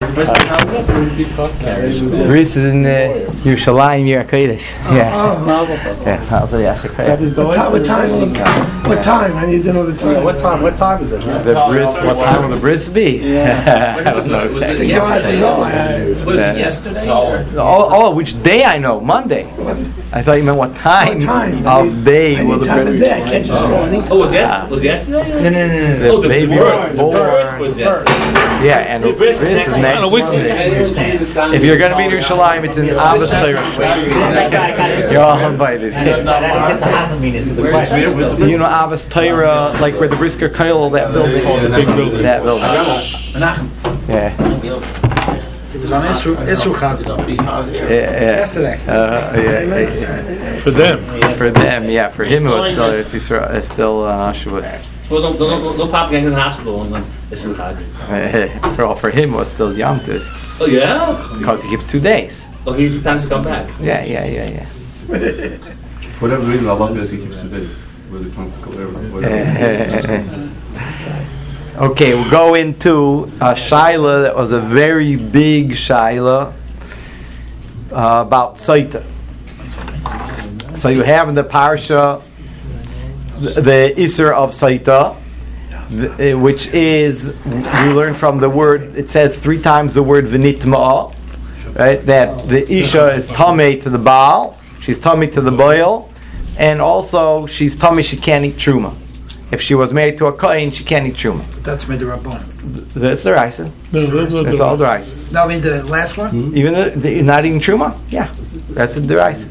Bris is in Yerushalayim, Yer Kodesh. What time? I need to know the time. What time is it? What time will the bris be? I don't know exactly. Was it yesterday? Oh, which day I know? Monday. I thought you meant what time of day will the bris be. I can't just go any time. Oh, was yesterday? No. Oh, the baby birth was was yesterday. Yeah, and the bris is next Monday. If you're going to be in Yerushalayim, it's in Abbas Torah. You're all invited. You know Abbas Torah, like where the Brisker Koil, that building. The big building. That building. Yeah. It was on Isru yesterday. For them. For them, yeah. For him, it was still still Shavuot. Well, don't pop getting in the hospital and then it's in For him, it was still Yom Tov. Oh yeah? Because he keeps 2 days. Oh, he plans to come back. Yeah. Whatever reason, I love that he keeps 2 days. Really comes to Okay, we'll go into a shaila that was a very big shaila about Saita. So you have in the parsha the Isser of Saita, which is, we learn from the word, it says 3 times the word V'nitma'a, right? That the Isha is Tameh to the Baal, she's Tameh to the Baal, and also she's Tameh, she can't eat Truma. If she was married to a Kohen, she can't eat Truma. That's Midrabban. That's the Raisa. That's all the Raisa. No, I mean the last one? Even the not eating Truma? Yeah. That's the Raisa.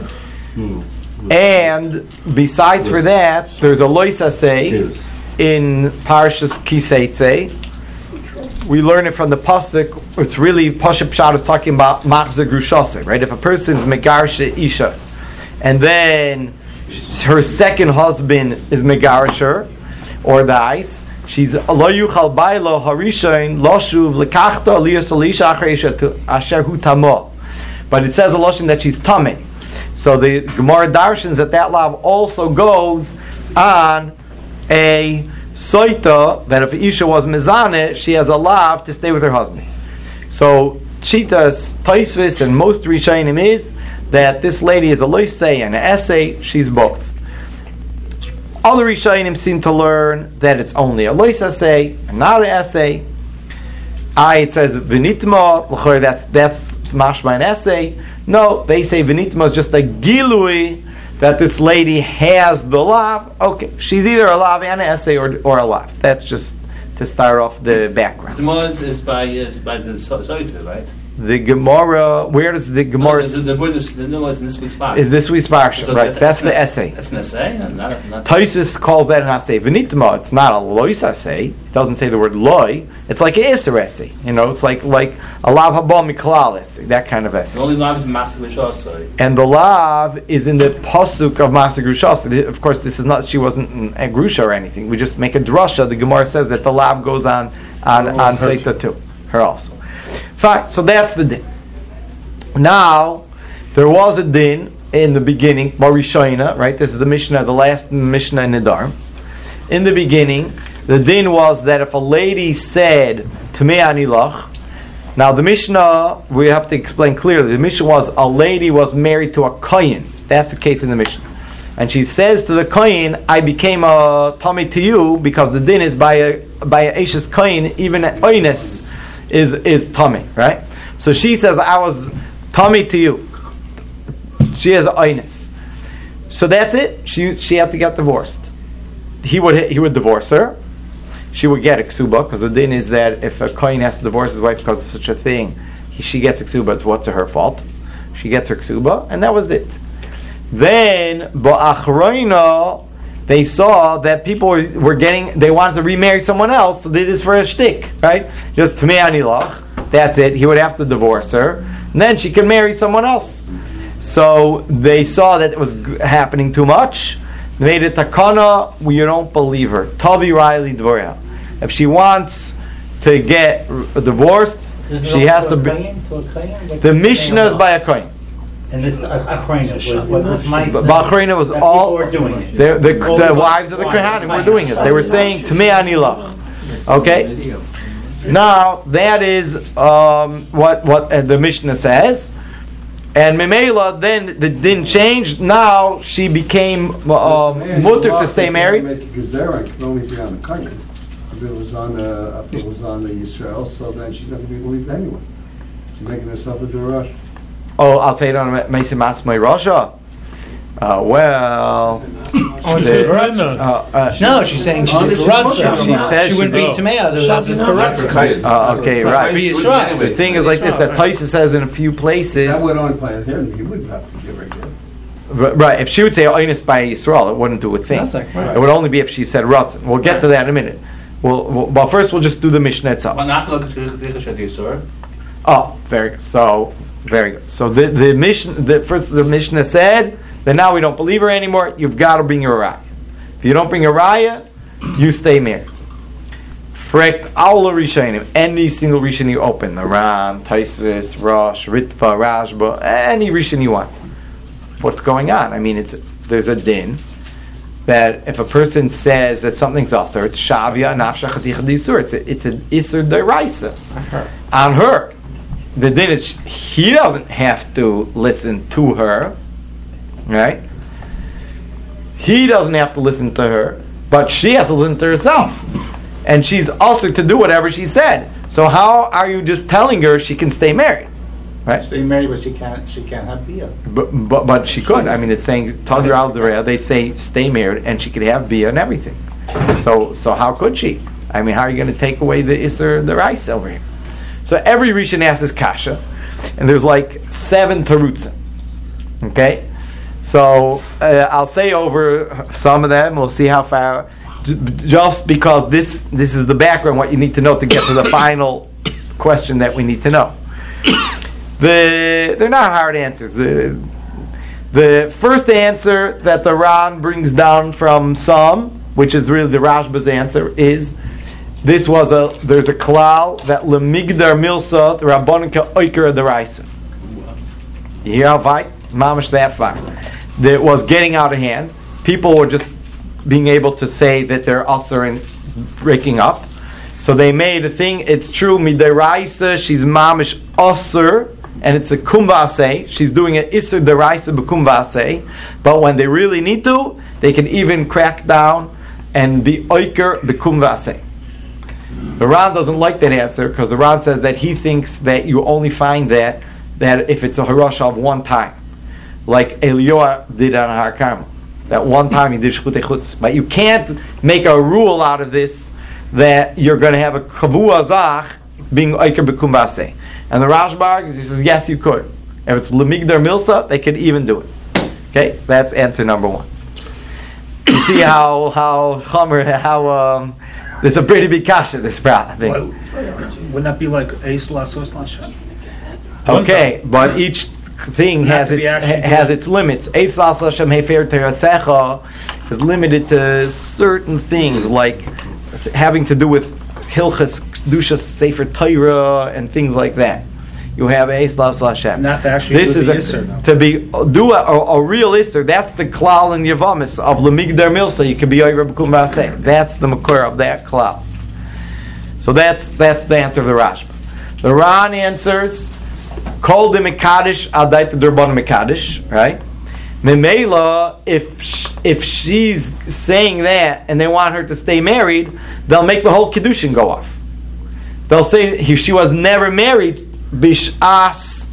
And besides for that, there's a Loisa say in Parshas Kiseitze. We learn it from the pasuk. It's really Pasha Pshat is talking about Machzor Grushase, right? If a person's Megarsha Isha, and then her second husband is Megarsher or dies, she's Lo Yuchal Bailo Harishain Loshuv Lekachta Liyas Alisha Asher Hu Tamo. But it says a loshon that she's Tameh. So the Gemara darshans that lav also goes on a soita that if Isha was mezaneh, she has a lav to stay with her husband. So Chitas, Taisvis, and most Rishonim is that this lady is a loisei and an essay. She's both. Other Rishonim seem to learn that it's only a loisei and not an essay. It says v'nitma. That's mashma an essay. No, they say V'nitma is just a gilui that this lady has the lav. Okay, she's either a lav and an essay or a lav. That's just to start off the background. The Gemara is by the Soita, right? The Gemara, where does the Gemara? The word is in this week's parsha. Is this week's parsha, so right? That's the essay. That's an essay, and not Taisus calls that an essay. V'nitma, it's not a lois essay. It doesn't say the word loy. It's like an isser essay. You know, it's like a lav haba miklal essay, that kind of essay. The only lav is Machzor Grushase. And the lav is in the pasuk of Machzor Grushase. Of course, this is not. She wasn't a grusha or anything. We just make a drasha. The Gemara says that the lav goes on Seita too. Her also. Fine, so that's the din. Now, there was a din in the beginning, Barishoina, right? This is the Mishnah, the last Mishnah in Nidar. In the beginning, the din was that if a lady said, Tameh ani lach, now the Mishnah, we have to explain clearly, the Mishnah was a lady was married to a Kohen. That's the case in the Mishnah. And she says to the Kohen, I became a Tameh to you, because the din is by a Eishes Kohen, even an Oines, is tummy, right? So she says, I was tummy to you. She has aynus. So that's it. She had to get divorced. He would divorce her. She would get a ksuba, because the din is that if a kohen has to divorce his wife because of such a thing, she gets a ksuba. It's what's her fault. She gets her ksuba, and that was it. Then ba'achroina, they saw that people were getting, they wanted to remarry someone else, so they did this for a shtick, right? Just Tameh ani lach, that's it. He would have to divorce her, and then she could marry someone else. So they saw that it was happening too much. They made it takana. You don't believe her. Tavi Riley Dvorah. If she wants to get divorced, she has to be. The Mishnah is by a kohen. And this Achrayna was my son. Achrayna was all were doing it. The wives of the Kohanim were doing it. They were saying Tameh ani lach. Okay. Now that is what the Mishnah says, and Memela then the din changed. Now she became mutter to stay married. Make a gezerah, it can only be on the kohen. If it was on the Yisrael, so then she's not going to be believed anyway. She's making herself a derash. Oh, I'll say it on Meisi Matzmai Rasha. Well, No, she's saying she did Karatza. She says she wouldn't be Tamei, otherwise it's Karatza. okay, right. Right. The thing is like this: that Taisa says in a few places. That would only apply to him. He wouldn't have to give her gift. Right, if she would say Oinus by Yisrael, it wouldn't do a thing. Nothing, right. It would only be if she said Ratzon. We'll get to that in a minute. But first we'll just do the Mishnah itself. Oh, very good. So the Mishnah said that now we don't believe her anymore. You've got to bring your raya. If you don't bring your raya, you stay married. Frek Aula Rishonim, any single Rishon you open, the Ram, Taisus, Rosh, Ritva, Rashba, any Rishon you want. What's going on? I mean, there's a din that if a person says that something's asur, it's shavia nafsha chaticha d'isur. It's an isur deraisa on her. The din is he doesn't have to listen to her, right? He doesn't have to listen to her, but she has to listen to herself, and she's also to do whatever she said. So how are you just telling her she can stay married? Right? Stay married, but she can't have bia. But she could. I mean, it's saying Tazir al Derea. They'd say stay married, and she could have bia and everything. So how could she? I mean, how are you going to take away the Isser the rice over here? So every Rishon asks this kasha, and there's like 7 terutzim. Okay, so I'll say over some of them. We'll see how far. Just because this is the background, what you need to know to get to the final question that we need to know. They're not hard answers. The first answer that the Ran brings down from some, which is really the Rashba's answer, is there's a klal that lemigdar milsa the rabbanon ka'oiker deraisa. You hear how fight? Mamash that far. That was getting out of hand. People were just being able to say that they're usher and breaking up. So they made a thing. It's true midiraisa. She's mamish usher. And it's a kumbase. She's doing an isur deraisa b'kumbase. But when they really need to, they can even crack down and be oiker b'kumbase. The Ran doesn't like that answer because the Ran says that he thinks that you only find that if it's a harasha of one time, like Eliyahu did on Har Carmel. That one time he did shchutei chutz. But you can't make a rule out of this that you're going to have a kavua zach being oiker b'kumbase. And the Rashba, he says, yes, you could. If it's Lemigdar Milsa, they could even do it. Okay, that's answer number 1. You see how there's a pretty big kasha this problem. Wouldn't that be like Eis Lasos Lashem? Okay, but each thing has its limits. Eis Lasos Lashem Hefer Terasecha is limited to certain things, like having to do with Hilchas Kedusha Sefer Torah and things like that. You have Eis Lasos Hashem. Not to actually this is to do a real Isser. That's the klal in Yavamis of Lemigdar Milsa. You can be over B'kum B'aseh. That's the makor of that klal. So that's the answer of the Rashba. The Ran answers Kol de Mekadosh Adait Derban Mekadosh. Right? Memela, if she's saying that and they want her to stay married, they'll make the whole Kiddushin go off. They'll say she was never married bishas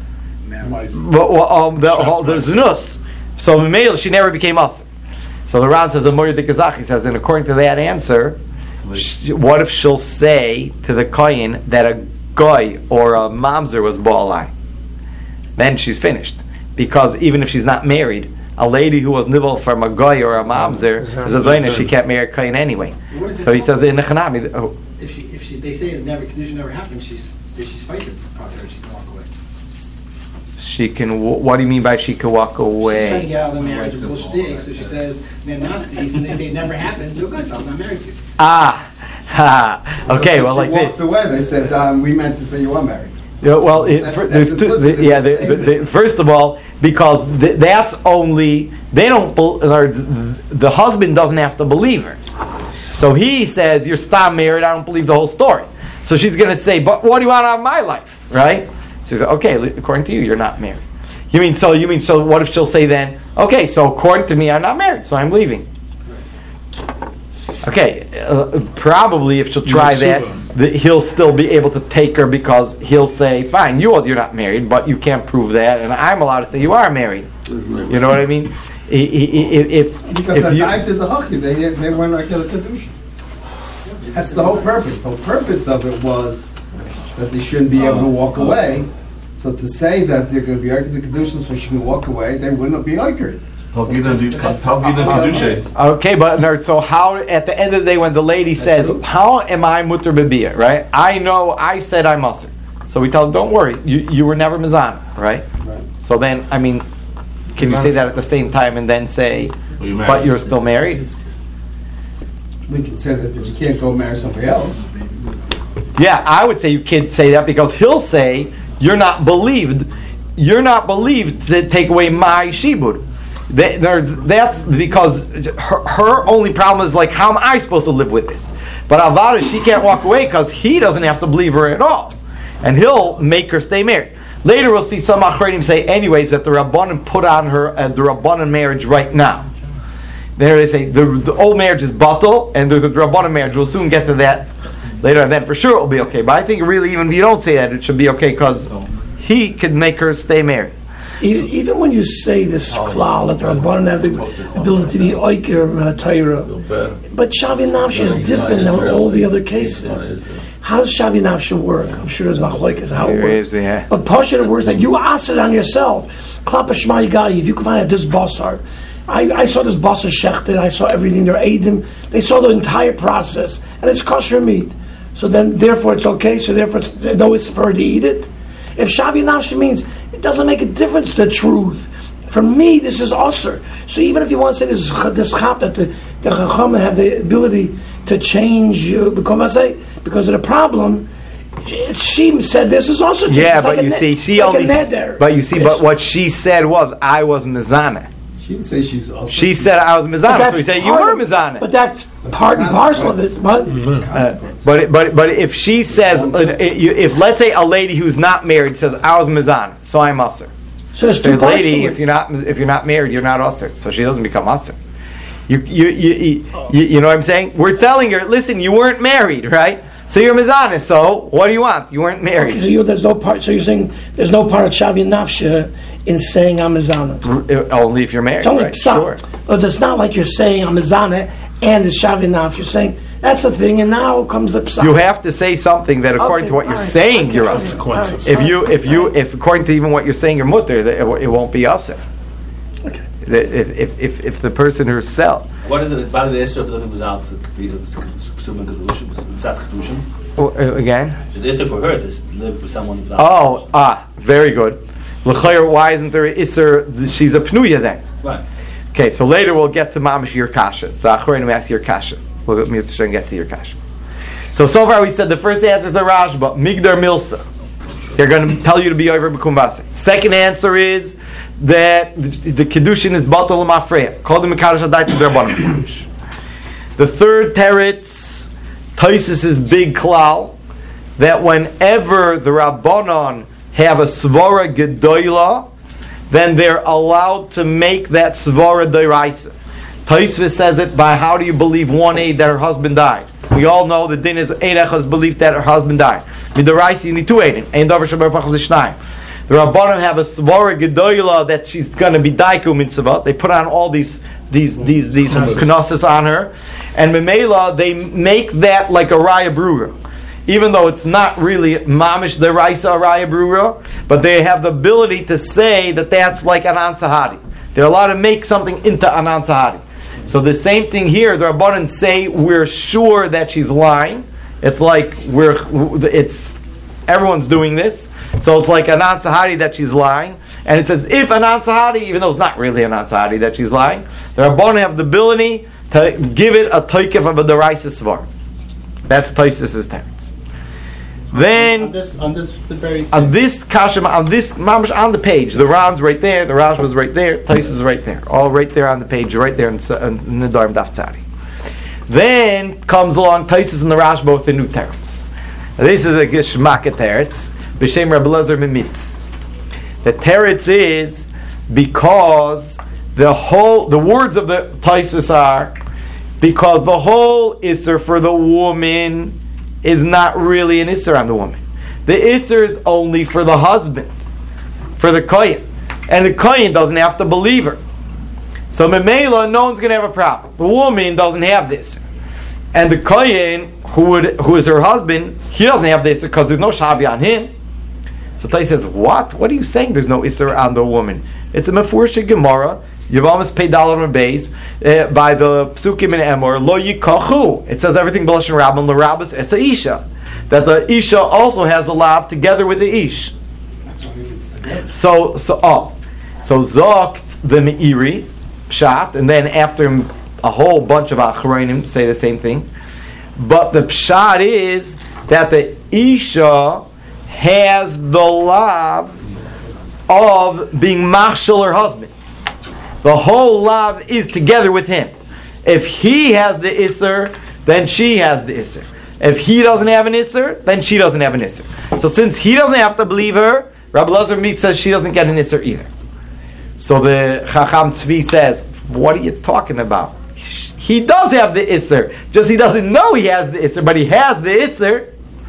the znus. So Memela, she never became us. So the Ran says the Moyer de Kazakh says, and according to that answer, what if she'll say to the kohen that a guy or a mamzer was baalai? Then she's finished. Because even if she's not married, a lady who was nivel from a guy or a mamzer is a zaina. She can't marry a kohen anyway. So he says in the Chanami. If they say it never, Kedusha never happened, she's fighting out there. She can walk away. She can. What do you mean by she can walk away? She's trying to get out of the marriage with shtick, so she says man nasties, and they say it never happened. No good, so I'm not married to you. Okay. Well, like walks this. away. They said we meant to say you are married. Yeah, well, first of all, because that's only they don't. The husband doesn't have to believe her, so he says you're still married. I don't believe the whole story. So she's going to say, but what do you want out of my life, right? She says, okay, according to you, you're not married. You mean so what if she'll say then, okay, so according to me, I'm not married, so I'm leaving. Okay, probably if she'll try that, he'll still be able to take her because he'll say, fine, you're not married, but you can't prove that, and I'm allowed to say you are married. You know what I mean? Because at the time of the hockey, they weren't like a kedusha. That's the whole purpose. The whole purpose of it was that they shouldn't be able to walk away. So to say that they're going to be arguing the kedusha so she can walk away, they wouldn't be arguing. Okay, but so how at the end of the day when the lady says, how am I mutter bebiyah, right? I said I'm musser. So we tell them, don't worry, you were never mizan, right? So then, I mean, can you say that at the same time and then say, but you're still married? We can say that, but you can't go marry somebody else. Yeah, I would say you can't say that because he'll say, you're not believed to take away my shibud. That's because her only problem is like, how am I supposed to live with this? But Avada, she can't walk away because he doesn't have to believe her at all, and he'll make her stay married. Later, we'll see some Achronim say, anyways, that the Rabbanan put on her the Rabbanan marriage right now. There they say the old marriage is batal, and there's a Rabbanan marriage. We'll soon get to that later, and then for sure it'll be okay. But I think really, even if you don't say that, it should be okay because he could make her stay married. Even when you say this klal that the Rabbanan have the ability to be oiker Torah, but Shavi Nafshi is different than all the other cases. How does Shavi Nafshi work? I'm sure there's machlokes how it works. Yeah. But partially it works that you ask it on yourself. Klapa Shema Yigai, if you can find out this basar. I saw this basar shechted, I saw everything, they're Eidim, they saw the entire process, and it's kosher meat. So then, therefore it's okay, so therefore it's no it's for her to eat it. If Shavi Nafshi means, it doesn't make a difference to the truth. For me, this is usher. So even if you want to say this chap, that the Chachamim have the ability to change, because of the problem, she said this is also just yeah, like but you see, she only. But what she said was, I was mizana. She didn't say she's also. She said I was mizana, so he said you were mizana. But that's part and parcel of it. What? But if she says, if let's say a lady who's not married says I was mizana, so I'm usher. So there's two parts lady, to it. if you're not married, you're not usher, so she doesn't become usher. You know what I'm saying? We're telling her, listen, you weren't married, right? So you're mizana. So what do you want? You weren't married. Okay, so there's no part. So you're saying there's no part of Shavi Nafsha in saying I'm mizana. Only if you're married. It's only right? Sure. But it's not like you're saying I'm mizana and it's Shavi Nafsha. You're saying that's the thing, and now comes the psak. You have to say something that according to what you're saying, you're usher. Consequences. If according to even what you're saying, you're mutter, it won't be usher. Okay. If the person herself. What is it? By the Isra that it was out to be the Ksubin Kedushin, was Tzat Kedushin? Again? So the Isra for her to live with someone who's out. Very good. L'chayr, why isn't there an Isra? She's a Pnuya then. Right. Okay, so later we'll get to Mamish your Kasha. So Achronim ask your Kasha. We'll get to your Kasha. So far we said the first answer is the Rashba, Migdar Milsa. They're going to tell you to be over B'kumbasi. Second answer is that the Kedushin is Batal Mafreya. Call the Mekadosh Adai to Rabbanan. The third teretz, Taisus' big klal, that whenever the Rabbanon have a Svara Gedoyla, then they're allowed to make that Svara Deiraisa. Taisus says it by how do you believe one aid that her husband died? We all know the din is Eid Echad's belief that her husband died. Midoraisi, you need two Eidim. Ein Davar Shabar Pachal Zishnayim. The Rabbanim have a Svara Gedoyla that she's going to be Daiku Mitzvah. They put on all these knossos on her, and Memela they make that like a Raya Brura, even though it's not really Mamish the Raisa Raya Brura, but they have the ability to say that that's like an Ansahadi. They're allowed to make something into an Ansahadi. So the same thing here. The Rabbanim say we're sure that she's lying. It's like everyone's doing this. So it's like an Ansahadi that she's lying. And it says, if an Ansahadi, even though it's not really an Ansahadi that she's lying, the Rabbanim have the ability to give it a toikef of a deraisa svar. That's Taisus' teretz. Then on this kasha, on this mamash on the page, the Ram's right there, the Rash was right there, Taisus is right there, all right there on the page, right there in the Darm Daf Tzadi. Then comes along Taisus and the Rash both the new teretz. This is a Geshmak teretz. B'shem Rabbi Elazar Mimitz. The teretz is because the words of the Taisus are because the whole Isser for the woman is not really an Isser on the woman. The Isser is only for the husband, for the Kohen. And the Kohen doesn't have to believe her. So Memela, no one's going to have a problem. The woman doesn't have this. And the Kohen, who is her husband, he doesn't have this because there's no Shavi on him. So Tai says, what? What are you saying there's no Isser on the woman? It's a Mefurish Gemara. You've almost paid dollar and base by the Psukim and Emor. Lo yikachu. It says everything B'lashon Rabban l'Rabbas esa isha. That the isha also has the lav together with the ish. So Zok the Meiri Pshat, and then after a whole bunch of Achronim say the same thing. But the Pshat is that the isha has the lav of being machshel her husband. The whole lav is together with him. If he has the Isser, then she has the Isser. If he doesn't have an Isser, then she doesn't have an Isser. So since he doesn't have to believe her, Rabbi Elazar Mitz says she doesn't get an Isser either. So the Chacham Tzvi says, what are you talking about? He does have the Isser, just he doesn't know he has the Isser, but he has the Isser.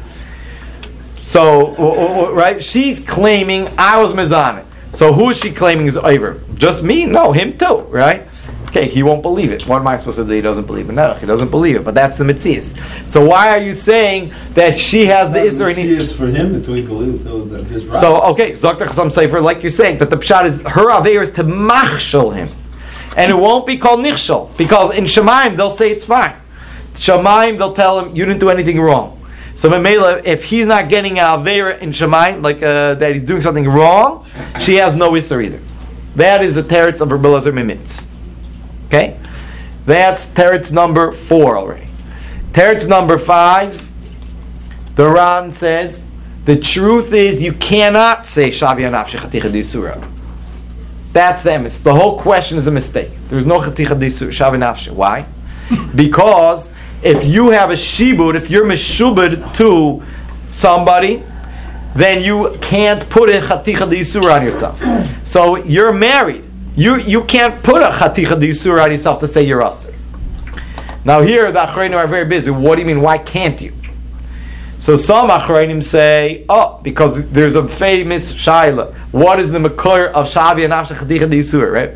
So, right, she's claiming I was Mizaneh. So who is she claiming is Iver? Just me? No, him too, right? Okay, he won't believe it. What am I supposed to do? He doesn't believe it. No, he doesn't believe it. But that's the Metzias. So why are you saying that she has the Isser? The Metzias for him until he believes his right. So, okay, Zok Chasam Sefer, like you're saying, that the Pshat is, her Aveir is to machshel him. And it won't be called Nichshel. Because in Shemaim, they'll say it's fine. Shemaim, they'll tell him, you didn't do anything wrong. So Memela, if he's not getting an Aveira in Shemaim, like that he's doing something wrong, she has no Isser either. That is the teretz of Rabbi Elazar Mimitz. Okay? That's teretz number 4 already. Teretz number 5, the Ran says, the truth is you cannot say Shavi Anafshi Chaticha D'Isura. That's the emes. The whole question is a mistake. There's no Chaticha D'Isura, Shavi Anafshi. Why? Because if you have a shibud, if you're meshubed to somebody, then you can't put a chaticha d'isur on yourself. So you're married. You can't put a chaticha d'isur on yourself to say you're usher. Now here the achronim are very busy. What do you mean? Why can't you? So some achronim say, because there's a famous shaila. What is the makor of shavi and nafshe chaticha d'isur? Right?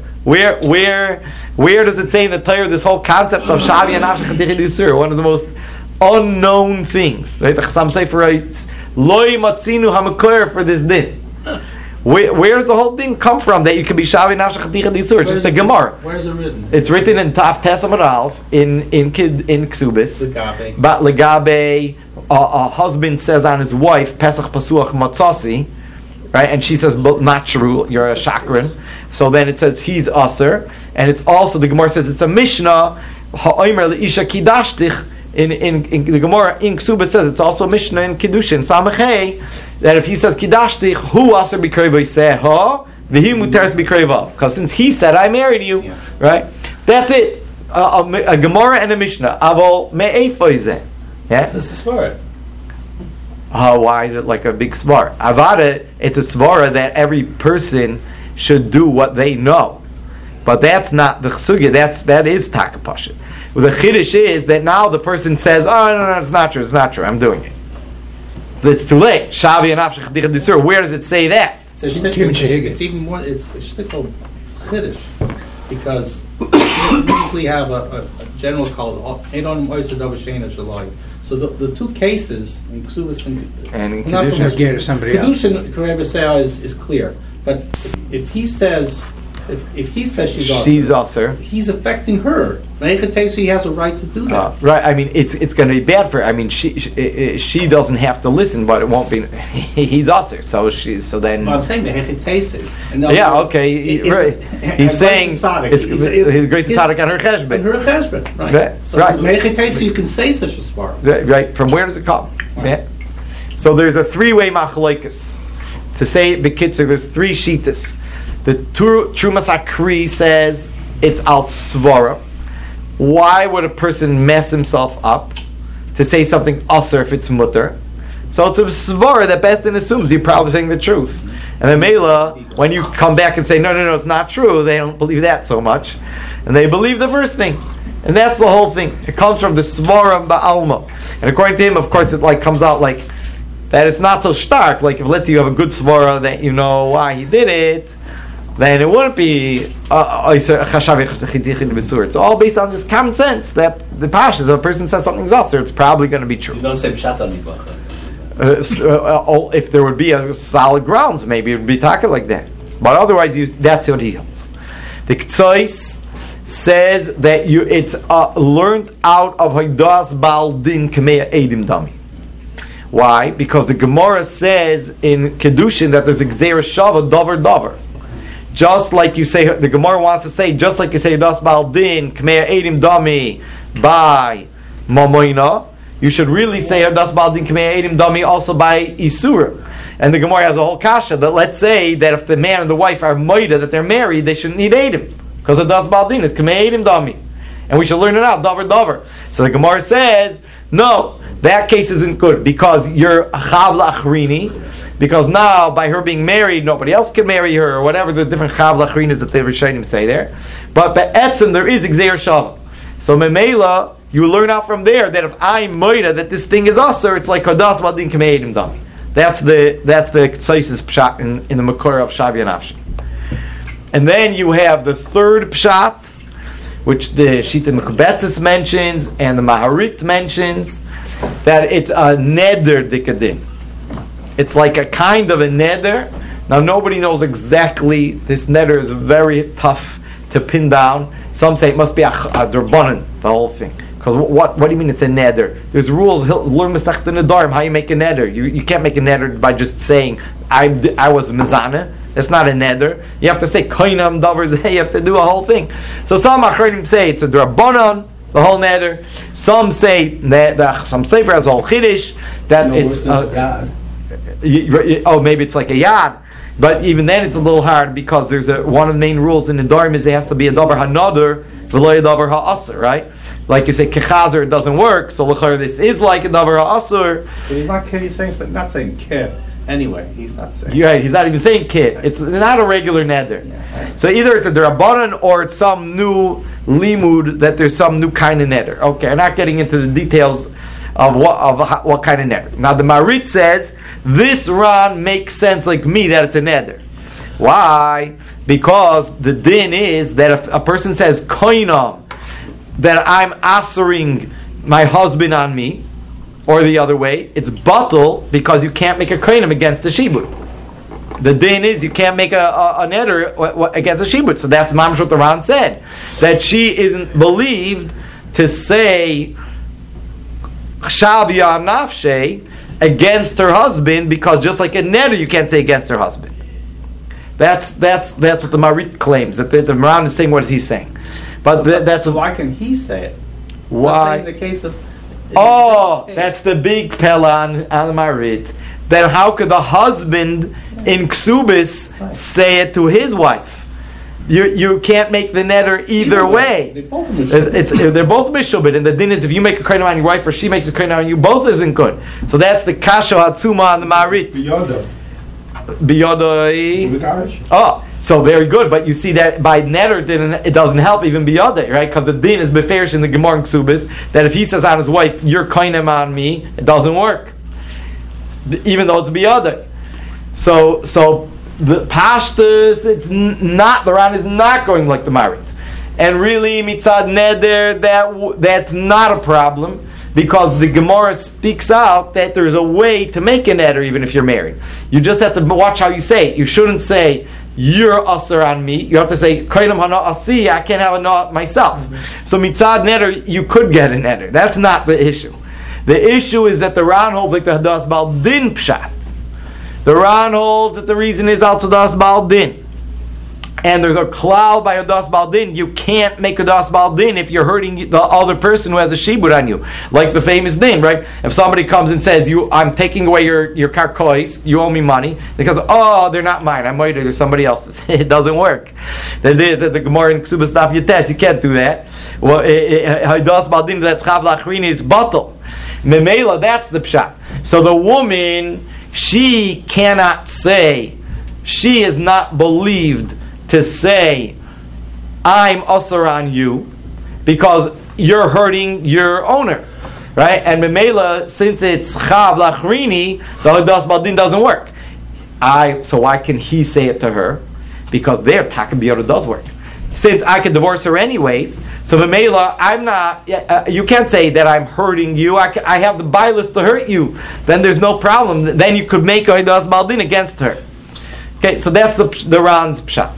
Where does it say in the Torah this whole concept of Shavi and Nafshech Chaticha D'Isur? One of the most unknown things. Right? The Chassam Sefer writes, Loi Matzinu HaMakor for this din. Where does the whole thing come from that you can be Shavi and Nafshech Chaticha D'Isur? It's just a Gemara. Where is it written? It's written in Taf Tesam Alf in Ksubis. Legabe. But Legabe, a husband says on his wife, Pesach Pasuach Matzasi, right? And she says, not true, you're a shakran. So then it says he's aser, and it's also the Gemara says it's a Mishnah. Ha'omer leisha kidashtich in the Gemara in Ksuba says it's also a Mishnah in Kiddushin Samachei that if he says kidashtich who aser b'krei say ha v'hi muteres b'krei because since he said I married you, right? That's it. A Gemara and a Mishnah. Avol me'efo izeh. Yeah, it's a svara. Why is it like a big svara? Avada, it's a svara that every person should do what they know, but that's not the chsugya. That is takapasha. Well, the chiddush is that now the person says, "Oh no, it's not true. I'm doing it." It's too late. Shavi and Nafshech Chaticha D'Isur. Where does it say that? It's even more. It's shtickle chiddush because you usually have a general called Eidon Moiser Davashena Shalai. So the two cases in Ksubas and not so much Kedushin Kareva is clear. But if he says she's usher, he's affecting her. He has a right to do that. Right. I mean, it's going to be bad for her. I mean, she doesn't have to listen, but it won't be. He's usher, so then. Well, I'm saying the hechitesi. Yeah. Okay. Right. He's saying his grace is tzaddik on her cheshbon. On her cheshbon. Right. So hechitesi, you can say such a svara. Right. From where does it come? Yeah. So there's a 3-way machlokes. To say it b'kitzur, there's 3 shitas. The Trumas Akri says it's al svara. Why would a person mess himself up to say something usher if it's mutter? So it's a svara that Beis Din assumes you're probably saying the truth. And then Mela, when you come back and say, no, it's not true, they don't believe that so much. And they believe the first thing. And that's the whole thing. It comes from the svara ba'alma. And according to him, of course, it comes out like that it's not so stark. Like if let's say you have a good svara that you know why he did it, then it wouldn't be it's all based on this common sense that the pashas, if a person says something's usher, it's probably going to be true. You don't say pshat on if there would be a solid grounds, maybe it would be talking like that. But otherwise, that's what he holds. The Ktsois says that it's learned out of Haidas Baal Din K'mei Eidim Dami. Why? Because the Gemara says in Kedushin that there's a Gzeira Shava Dover. Just like you say, the Gemara wants to say, just like you say Haidas Baal Din K'mei Eidim Dami by Mamoina, you should really say Haidas Baal Din K'mei Eidim Dami also by Isura. And the Gemara has a whole kasha that let's say that if the man and the wife are moida, that they're married, they shouldn't need Eidim. Because Haidas Baal Din is K'mei Eidim Dami. And we should learn it out, Dover. So the Gemara says, no, that case isn't good because you're Chav La'achrini, because now by her being married, nobody else can marry her, or whatever the different Chav La'achrinis that the Rishonim say there. But Be'etzim, there is Gzeir Shava. So Memela, you learn out from there that if I'm moida that this thing is usher, it's like Haidas Baal Din K'mei Eidim Dami. That's the Ktsois pshat in the Makor of Shavia Nafshi. And then you have the third pshat, which the Shita Mekubetzis mentions and the Maharit mentions, that it's a neder dikadin. It's like a kind of a neder. Now nobody knows exactly. This neder is very tough to pin down. Some say it must be a derbanan, the whole thing. Because what do you mean it's a neder? There's rules. Learn Masechta Nedarim how you make a neder. You can't make a neder by just saying I was mizana. It's not a neder. You have to say koinam davar. You have to do a whole thing. So some achronim say it's a drabanan, the whole neder. Some say that some sefer has a whole chiddush that it's maybe it's like a yad. But even then it's a little hard because there's one of the main rules in the Nedarim is it has to be a davar hanader, v'lo a davar ha'aser, right? Like you say kechazer, it doesn't work. So this is like a davar ha'aser. But he's not saying not saying kid. Anyway, he's not saying. You're right. He's not even saying kid. Right. It's not a regular neder. Yeah, right. So either it's a derabanan or it's some new limud that there's some new kind of neder. Okay, I'm not getting into the details of what kind of neder. Now the Marit says this Ran makes sense like me that it's a neder. Why? Because the din is that if a person says koinam, that I'm asering my husband on me, or the other way, it's batal because you can't make a koinam against the shibud. The din is you can't make a neder against a shibud. So that's mamash what the Ran said, that she isn't believed to say shal b'yam nafshe against her husband, because just like a neder you can't say against her husband. That's what the Marit claims, that the Ran is saying what he's saying. But that's why can he say it? Why? In the case of that's the big pella on the Marit. Then how could the husband in Ksubis say it to his wife? You can't make the neder either way. They're both mishubit, and the din is if you make a koinam on your wife or she makes a koinam on you, both isn't good. So that's the kasha hatzuma on the Marit. Biyodai. Oh, so very good. But you see that by neder it doesn't help even biyodai, right? Because the din is beferish in the Gemara in Ksubis that if he says on his wife, "You're koinam on me," it doesn't work, even though it's biyodai. So the pashtus, it's not, the Ran is not going like the Marit. And really, mitzad neder, that's not a problem, because the Gemara speaks out that there's a way to make a neder even if you're married. You just have to watch how you say it. You shouldn't say, "You're usher on me." You have to say, "Koinam hana asi," I can't have a na myself. So mitzad neder, you could get a neder. That's not the issue. The issue is that the Ran holds like the Haidas Baal Din pshat. The Ran holds that the reason is also Haidas Baal Din. And there's a cloud by Haidas Baal Din. You can't make Haidas Baal Din if you're hurting the other person who has a shibud on you. Like the famous din, right? If somebody comes and says, I'm taking away your karkois, you owe me money, because, they're not mine, I'm waiting, they're somebody else's. It doesn't work. The Gemara in Ksubas Daf Yates, you can't do that. Well, Haidas Baal Din, that's Chav La'achrini, is batal. Memela, that's the pshat. So the woman, she cannot say, she is not believed to say, I'm usher on you, because you're hurting your owner. Right? And Memela, since it's Chav Lachrini, the Hadas Baldin doesn't work. So why can he say it to her? Because there, Takabiyota does work. Since I can divorce her anyways, so Memela, I'm not, you can't say that I'm hurting you, I have the bilus to hurt you, then there's no problem, then you could make a Hadas Baldin against her. Okay, so that's the Ran's Pshat.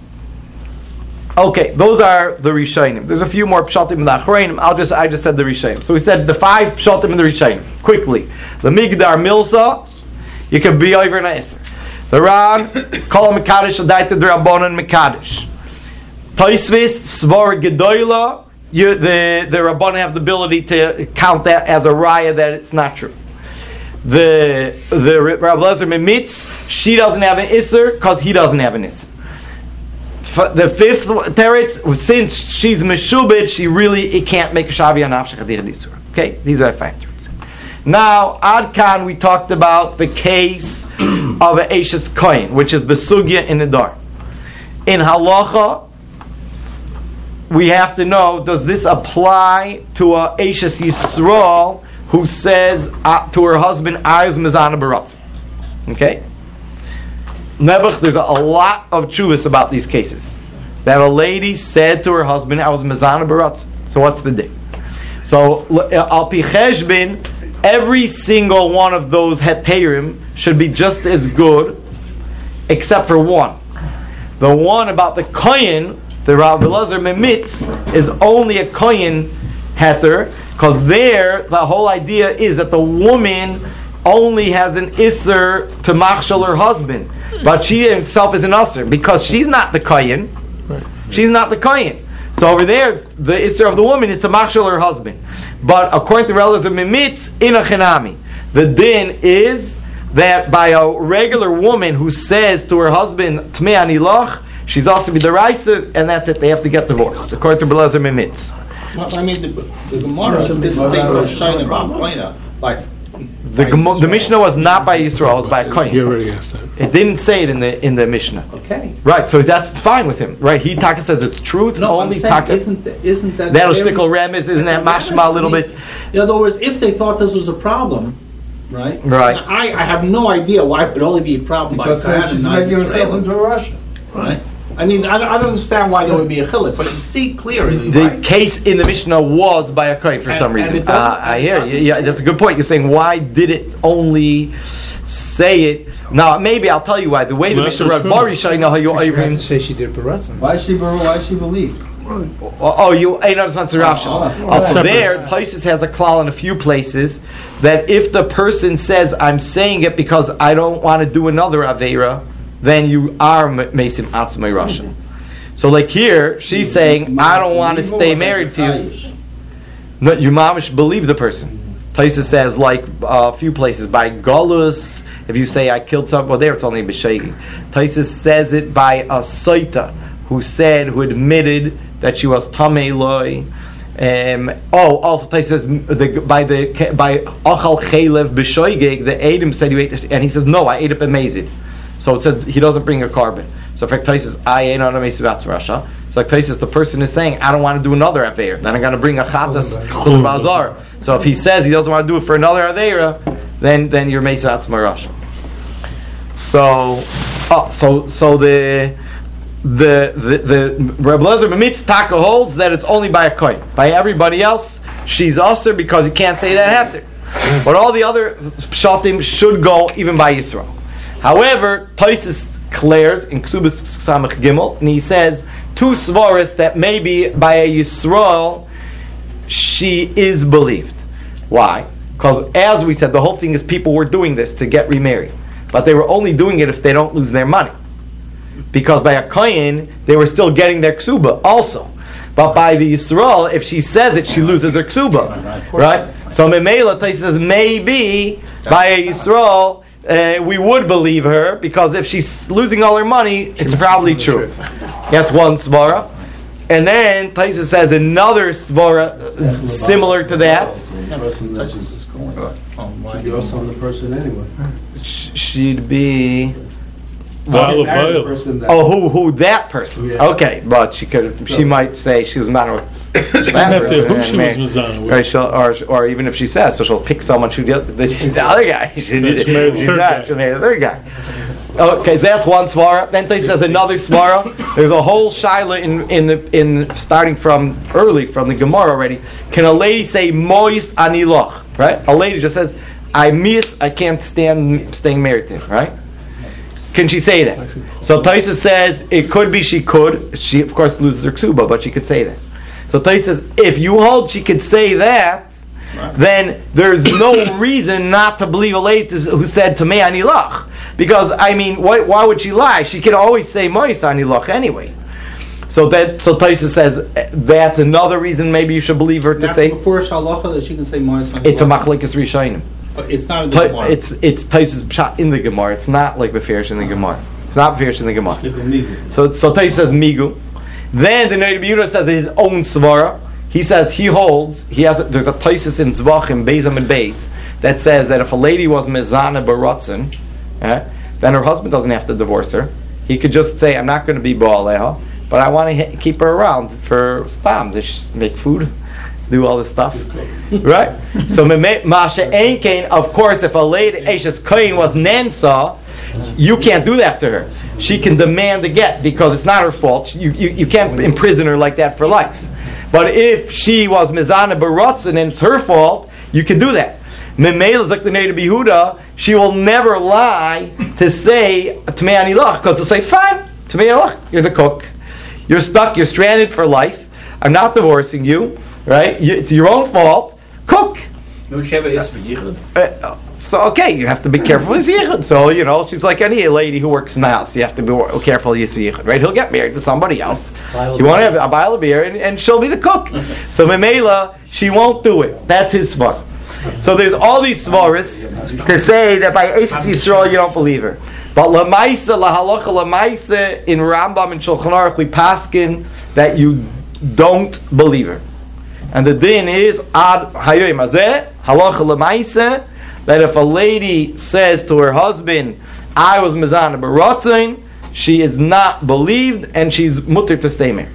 Okay, those are the Rishonim. There's a few more Pshatim in the Achreinim. I just said the Rishonim. So we said the 5 Pshatim in the Rishonim. Quickly. The Migdar Milsa, you can be over an Eser. The Ran, Kol Mekadosh Adaita D'Rabbanan Mekadosh. Tosfos, Svar Gedoyla, the Rabbanan have the ability to count that as a raya that it's not true. The Rav Lezer Mimitz, she doesn't have an Isser because he doesn't have an Isser. The 5th teretz, since she's meshubed, it can't make a shavi on nafshach adich disur. Okay, these are factors. Now, ad kan we talked about the case of an Eishes Kohen, which is the sugya in the dar. In halacha, we have to know: does this apply to a Eishes Yisrael who says to her husband, "Ayuz mizana baratz"? Okay. Nebuch, there's a lot of chuvas about these cases. That a lady said to her husband, I was mezana baratz. So what's the day? So, al pi cheshbin, every single one of those heterim should be just as good, except for one. The one about the kohen, the Rav Elazar Mimitz, is only a kohen heter, because there, the whole idea is that the woman only has an isser to machshel her husband, but she herself is an usser because she's not the kohen. Right. She's not the kohen. So over there, the isser of the woman is to machshel her husband. But according to Relaz of Mimitz, in a chenami, the din is that by a regular woman who says to her husband Tmei Anilach, she's also b'daraisa, and that's it. They have to get divorced according to Relaz of Mimitz. I mean, the Gemara didn't say Rosh Hashanah about Koina, like. The Mishnah was not by Yisrael; it was by a Kohen. He already asked that. It didn't say it in the Mishnah. Okay, right. So that's fine with him, right? He Taka says it's true. It's only Taka. Isn't that that'll shtickle remes? Isn't that mashma a little bit? In other words, if they thought this was a problem, right? Right. I have no idea why it would only be a problem because she's making herself into a Russia, right? I mean, I don't understand why there would be a chiluk, but you see clearly. The case in the Mishnah was by a kohen for some reason. I hear you. Yeah, that's a good point. You're saying, why did it only say it? Now, maybe I'll tell you why. The way the Mishnah read Barish, I know how you even say she did baratzim. Why she believe? Oh, you ain't understand Rashi. There, Taisus has a klal in a few places that if the person says, "I'm saying it because I don't want to do another aveira," then you are Mesim Atzmai Russia. So like here, she's saying, I don't want to stay married to you. No, you mamish believe the person. Taisa says, like a few places, by Golus, if you say I killed someone, well there it's only B'Shegi. Taisa says it by a Saita, who admitted that she was Tamei Loi. Also Taisa says, by Achal Chelev B'Shoigeg, the Adam said you ate, and he says, no, I ate it B'Mezid. So it said he doesn't bring a carbon. So if says I ain't on a Mesivat Russia. So like the person is saying I don't want to do another Aveira. Then I'm going to bring a Chatas to the Bazar. So if he says he doesn't want to do it for another Aveira, then you're Mesivat Russia. So the Reb Lezer Mimitz Taka holds that it's only by a kohen. By everybody else, she's usher because you can't say that after. But all the other pshatim should go even by Yisrael. However, Tosfos declares in Ksubas Samach Gimel, and he says two svaras that maybe by a Yisrael she is believed. Why? Because as we said, the whole thing is people were doing this to get remarried, but they were only doing it if they don't lose their money. Because by a kohen they were still getting their ksuba also. But by the Yisrael, if she says it, she loses her ksuba, right? So Memela says maybe by a Yisrael. We would believe her because if she's losing all her money, it's probably true. That's one svara. And then Taisa says another svara similar to that. You're also the person anyway. She'd be. Person that- Who that person? Yeah. Okay, but she might say she was married with. She was Mizana with. Right, or even if she says, so she'll pick someone the other guy. She'll marry the third guy. Okay, so that's one svara. Then he says another svara. There's a whole shaila in starting from the Gemara already. Can a lady say moist aniloch? Right? A lady just says, I can't stand staying married to him. Right? Can she say that? So Taisa says it could be she could. She of course loses her ksuba, but she could say that. So Taisa says if you hold she could say that, then there's no reason not to believe a lady who said to me anilach. Because I mean, why would she lie? She can always say mois anilach anyway. So Taisa says that's another reason maybe you should believe her to say. Before shalacha that she can say mois anilach. It's a machlekes rishonim. But it's not in the Gemara. It's Taisa's pshat in the Gemara. It's not like the Firish in the Gemara. It's not Firish in the Gemara. So Taisa says migu. Then the Neidim Yehuda says his own svara. He says there's a Taisus in Zvachim Beizam and Beis that says that if a lady was mezana baratzin, then her husband doesn't have to divorce her. He could just say, I'm not going to be ba'aleha, but I want to keep her around for stam to make food, do all this stuff, right? So Masha Einkein, of course, if a lady Eishes Kohen was Nensa, you can't do that to her. She can demand a get because it's not her fault. You can't imprison her like that for life. But if she was Mizana Baratzin and it's her fault, you can do that. Memela Zaktanei Behuda, she will never lie to say Tmei Anilach, because they'll say, fine, Tmei Anilach, you're the cook. You're stuck, you're stranded for life. I'm not divorcing you, right? It's your own fault. Cook. No Sheva is for Yichud. So okay, you have to be careful with Yichud. So she's like any lady who works in the house. You have to be careful with Yichud, right? He'll get married to somebody else. You want to have a bottle of beer, and she'll be the cook. So Memela, she won't do it. That's his svara. So there's all these svaras to say that by Eishes Yisrael you don't believe her. But lamaisa, lahalacha lamaisa, in Rambam and Shulchan Aruch we paskin that you don't believe her. And the din is ad hayoyim hazeh halacha lamaisa, that if a lady says to her husband, I was mezana baratzin, she is not believed and she's mutter to stay married.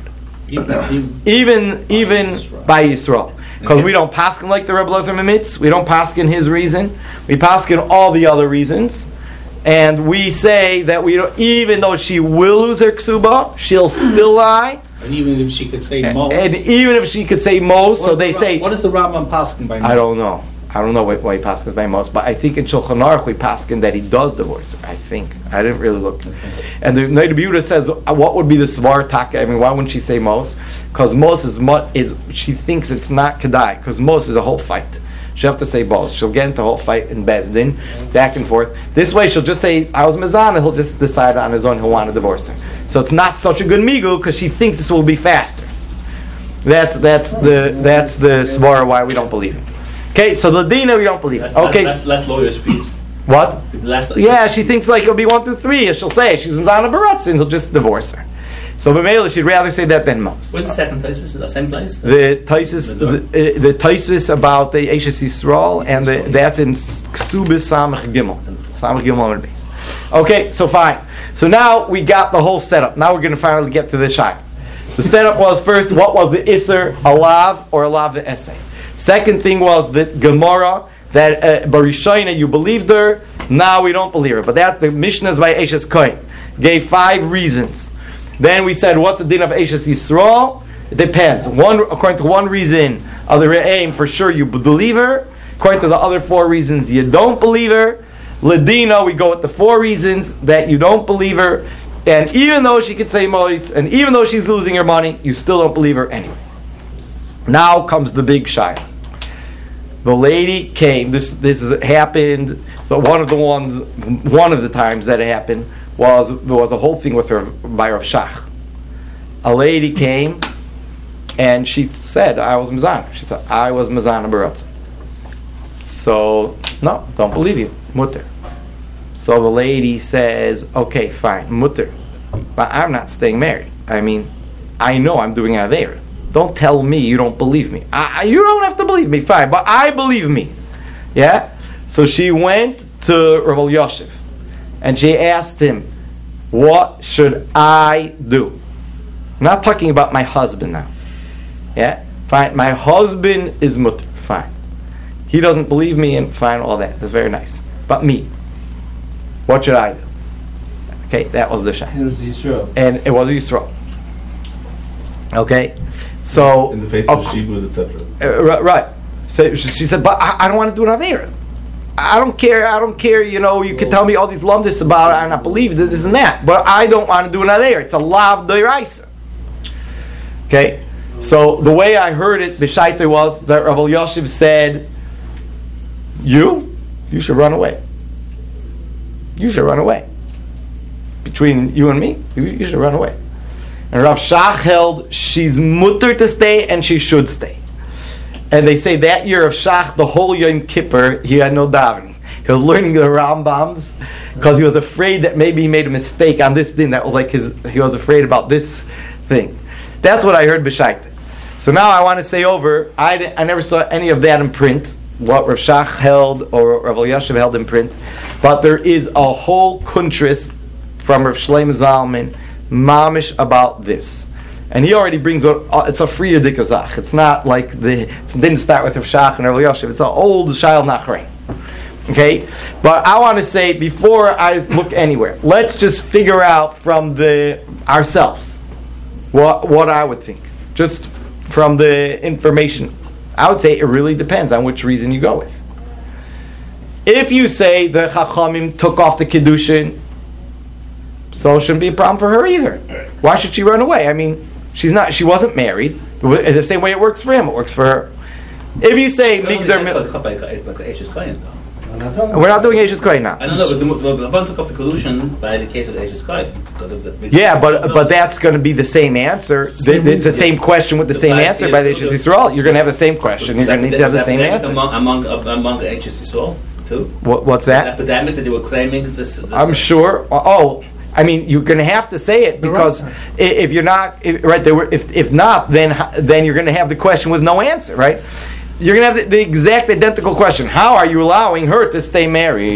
Even by Yisrael. Because we don't paskin like the Rebbe Lezer Mimitz, we don't paskin his reason, we paskin all the other reasons, and we say that we don't, even though she will lose her ksuba, she'll still lie. And even if she could say most. And even if she could say most, so they say. What is the Rambam paskin by most? I don't know why he paskins by most, but I think in Shulchan Aruch we paskin that he does divorce her. I think. I didn't really look. Okay. And the Neidim Yehuda says, what would be the svar taka? I mean, why wouldn't she say most? Because most is she thinks it's not kedai. Because most is a whole fight. She'll have to say both. She'll get into a whole fight in Bezdin, back and forth. This way, she'll just say, I was mezana. He'll just decide on his own he'll want to divorce her. So it's not such a good migu because she thinks this will be faster. That's the svara why we don't believe it. Okay, so the dina we don't believe it. Okay, less lawyers' fees. What? Yeah, she thinks like it'll be 1 through 3. She'll say she's mezana baratzin. He'll just divorce her. So B'meila, she'd rather say that than most. What's the second Taisus? Is it the same place? The Taisus about the Eishes Yisrael, and that's in Ksubis Samach Gimel. Samach Gimel on the base. Okay, so fine. So now we got the whole setup. Now we're going to finally get to the shayla. The setup was first, what was the Isser Alav or Alav the Essay? Second thing was the Gemara, that Barishayna you believed her, now we don't believe her. But that the Mishnahs by Eishes Kohen gave 5 reasons. Then we said, what's the din of Eishes Yisrael? It depends. According to one reason, other aim for sure you believe her. According to the other 4 reasons, you don't believe her. Ladina, we go with the 4 reasons that you don't believe her. And even though she could say mois, and even though she's losing her money, you still don't believe her anyway. Now comes the big shayla. The lady came. This has happened. But one of the times that it happened there was a whole thing with her by Rav Shach. A lady came and she said, I was mezana. She said, I was mezana baratzin. So, no, don't believe you. Mutter. So the lady says, okay, fine, mutter. But I'm not staying married. I mean, I know I'm doing an Aveira. Don't tell me you don't believe me. You don't have to believe me, fine, but I believe me. Yeah? So she went to Rav Elyashiv and she asked him, what should I do? I'm not talking about my husband now. Yeah? Fine, my husband is mutter. Fine. He doesn't believe me and fine, all that. That's very nice. But me, what should I do? Okay, that was the shah. It was Yisrael. And it was Yisrael. Okay? So in the face of Shibud, etc. Right. So she said, but I don't want to do an Aveira. I don't care, you can tell me all these lumdis about it and I believe this and that, but I don't want to do an Aveira. It's a lav d'oraisa. Okay? So the way I heard it, B'shaita, was that Rav Elyashiv said, you should run away. You should run away. Between you and me, you should run away. And Rav Shach held she's mutter to stay and she should stay. And they say that year of Shach, the whole Yom Kippur, he had no davening. He was learning the Rambams because he was afraid that maybe he made a mistake on this din. That was like he was afraid about this thing. That's what I heard b'shaita. So now I want to say over, I never saw any of that in print, what Rav Shach held or Rav Elyashiv held in print, but there is a whole kuntris from Rav Shlomo Zalman mamish about this. And he already brings it's a free dikazach. It's not like it didn't start with Rav Shach and Rav Elyashiv. It's an old Shayal Nachrein. Okay? But I want to say, before I look anywhere, let's just figure out from ourselves what I would think. Just from the information. I would say it really depends on which reason you go with. If you say the Chachamim took off the Kiddushin, so it shouldn't be a problem for her either. Why should she run away? I mean, she wasn't married. The same way it works for him, it works for her. If you say Migdar, we're not doing Eishes Kohen now. I don't know, but the Rabban took off the Kedushin by the case of Eishes Kohen. Yeah, but that's going to be the same answer. It's the same question with the same answer by the Eishes Yisrael. You're going to have the same question. You're going to need to have the same answer. Among the Eishes Yisrael, too? What's that? The epidemic that they were claiming this I'm sure. I mean, you're going to have to say it because if you're not right, if not, then you're going to have the question with no answer, right? You're going to have the exact identical question. How are you allowing her to stay married?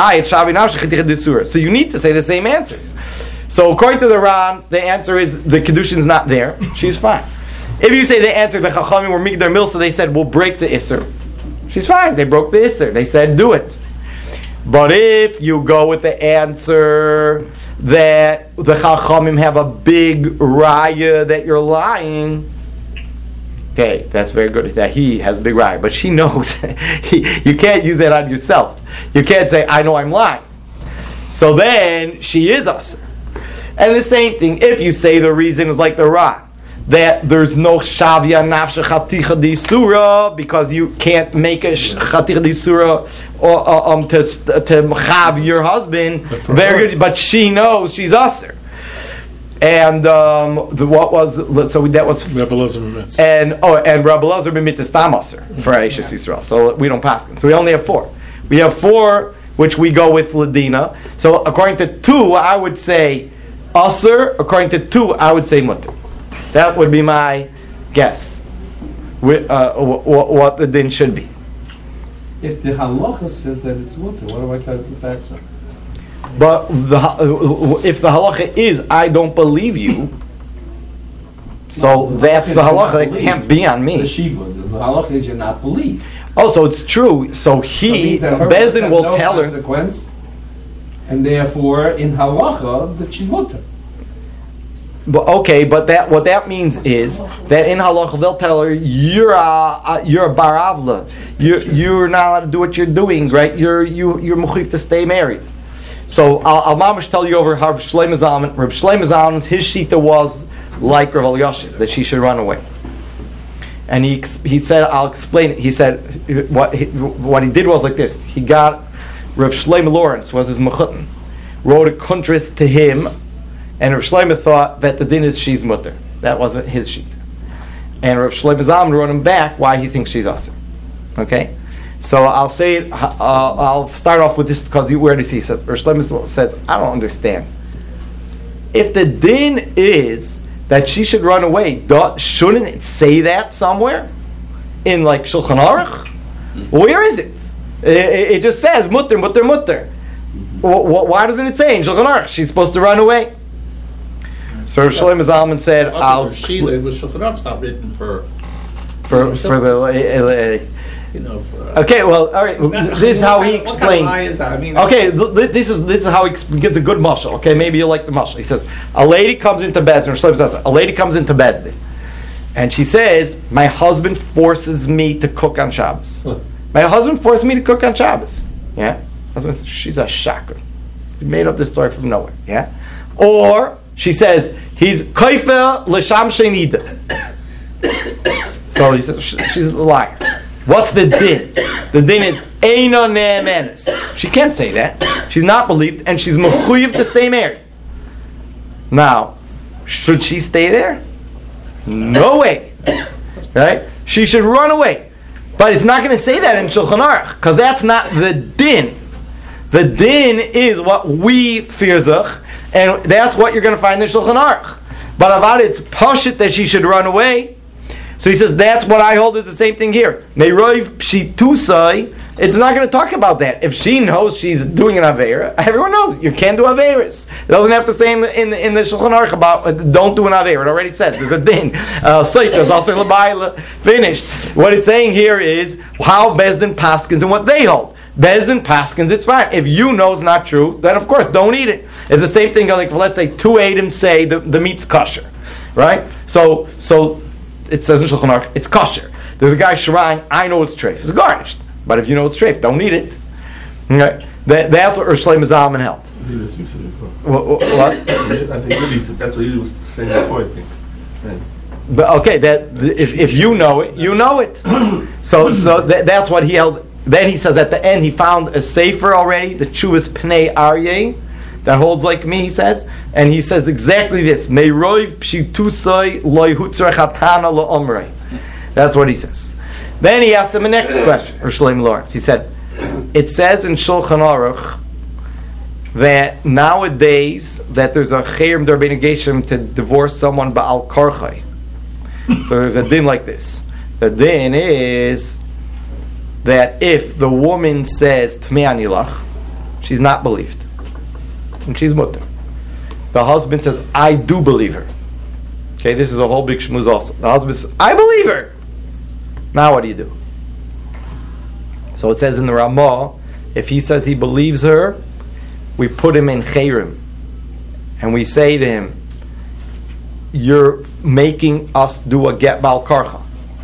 So you need to say the same answers. So according to the Ran, the answer is the Kedushin's not there. She's fine. If you say the answer, the Chachamim were Migdar Milsa, they said, we'll break the Isser. She's fine. They broke the Isser. They said, do it. But if you go with the answer that the Chachamim have a big raya that you're lying, okay, that's very good. That he has a big raya, but she knows. You can't use that on yourself. You can't say, I know I'm lying. So then she is us. And the same thing, if you say the reason is like the Ra, that there's no shavya nafsha chaticha di surah because you can't make a chaticha di surah to chav your husband. Very good, but she knows she's usher. And what was so that was Rabbi Elazar B'mitzvah. And Rabbi Elazar B'mitzvah stam usher for Eishes Yisrael. So we don't pass them. So we only have 4. We have 4 which we go with Ladina. So according to 2, I would say usher. According to 2, I would say mutter. That would be my guess. What the din should be. If the halacha says that it's mutter, what do I tell the facts are? But if the halacha is, I don't believe you, so that's the halacha. It can't be on me. The halacha is you not believe. Oh, so it's true. So Bezdin will tell her. Consequence, and therefore, in halacha, that she's mutter. But what that means is that in halacha they'll tell her you're a baravla. You're not allowed to do what you're doing, right? You're mechuyev to stay married. So I'll mamish tell you over how Reb Shlomo Zalman, his shita was like Rav Elyashiv, that she should run away. And he said, I'll explain it. He said what he did was like this. He got Reb Shlomo Lawrence was his mechutin, wrote a kuntris to him. And Rav Shlomo thought that the din is she's mutter. That wasn't his sheet. And Rav Shlomo Zalman wrote him back why he thinks she's asur. Okay? So I'll say it, I'll start off with this because where does he say? Rav Shlomo says, I don't understand. If the din is that she should run away, shouldn't it say that somewhere in like Shulchan Aruch? Where is it? It just says mutter, mutter, mutter. Why doesn't it say in Shulchan Aruch she's supposed to run away? So Shlomo Zalman said, "I'll." Sheila, it was Shulchan Aruch not written for the. Okay, well, all right. This is how he explains. What kind of lie is that? I mean, okay, this is how he gives a good mashal. Okay, maybe you like the mashal. He says a lady comes into Bezdin. A lady comes into Bezdin, and she says, "My husband forces me to cook on Shabbos. My husband forced me to cook on Shabbos." Yeah, she's a shakra. She made up this story from nowhere. Yeah, or she says he's koifer l'sham shenida. So he says she's a liar. What's the din? The din is eina ne'emenes. She can't say that. She's not believed, and she's mechuyev to stay married. Now, should she stay there? No way. Right? She should run away. But it's not going to say that in Shulchan Aruch, because that's not the din. The din is what we fearzach, and that's what you're going to find in Shulchan Aruch. But about it's pashut that she should run away. So he says, that's what I hold is the same thing here. Meiroiv pshitusai, it's not going to talk about that. If she knows she's doing an Aveira, everyone knows you can't do Aveiras. It doesn't have to say in the Shulchan Aruch about don't do an Aveira. It already says, there's a din. Seitas, also L'bayla, finished. What it's saying here is how Bezdin paskins and what they hold. Bezdin paskins, it's fine. If you know it's not true, then of course don't eat it. It's the same thing like, let's say, 2 Adam say the meat's kosher. Right? So it says in Shulchan Aruch, it's kosher. There's a guy shrine, I know it's treif. It's garnished. But if you know it's treif, don't eat it. Okay? That's what Shlomo Zalman held. What? I think really that's what he was saying before, I think. Yeah. But okay, if you know it, you know it. So that's what he held. Then he says at the end he found a sefer already, the Chuvas Pnei Aryeh, that holds like me, he says. And he says exactly this. Meiroiv pshitusai loy hutzar chatana lo omrei. That's what he says. Then he asked him a next question, or Shlomo Lawrence. He said, it says in Shulchan Aruch that nowadays that there's a chayrim d'Rabbeinu Geshem to divorce someone ba'al karchai. So there's a din like this. The din is that if the woman says Tmei Anilach, she's not believed. And she's mutter. The husband says, I do believe her. Okay, this is a whole big shmuz also. The husband says, I believe her. Now what do you do? So it says in the Ramah, if he says he believes her, we put him in chayrim. And we say to him, you're making us do a get bal karcha.